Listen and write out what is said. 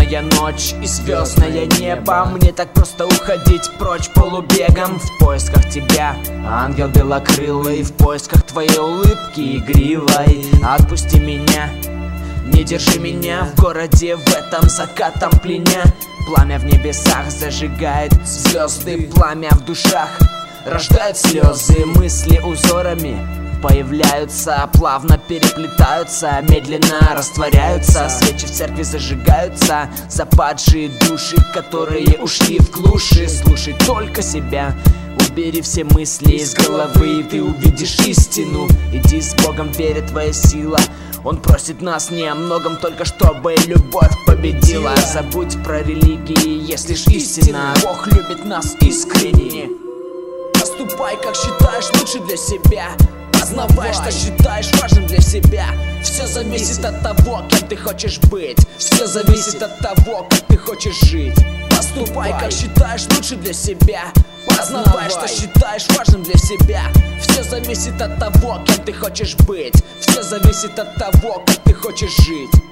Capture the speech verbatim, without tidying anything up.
Лунная ночь и звездное небо. Мне так просто уходить прочь полубегом. В поисках тебя, ангел белокрылый, в поисках твоей улыбки игривой. Отпусти меня, не держи меня в городе, в этом закатом пленя. Пламя в небесах зажигает звезды, пламя в душах рождает слезы. Мысли узорами появляются, плавно переплетаются, медленно растворяются. Свечи в церкви зажигаются за падшие души, которые ушли в глуши. Слушай только себя, убери все мысли из головы, и ты увидишь истину. Иди с Богом, веря, твоя сила. Он просит нас не о многом, только чтобы любовь победила. Забудь про религии, есть лишь истина. Бог любит нас искренне. Поступай, как считаешь лучше для себя. Познавай, что считаешь важным для себя. Все зависит от того, кем ты хочешь быть. Все зависит от того, как ты хочешь жить. Поступай, как считаешь лучше для себя. Познавай, что считаешь важным для себя. Все зависит от того, кем ты хочешь быть. Все зависит от того, как ты хочешь жить.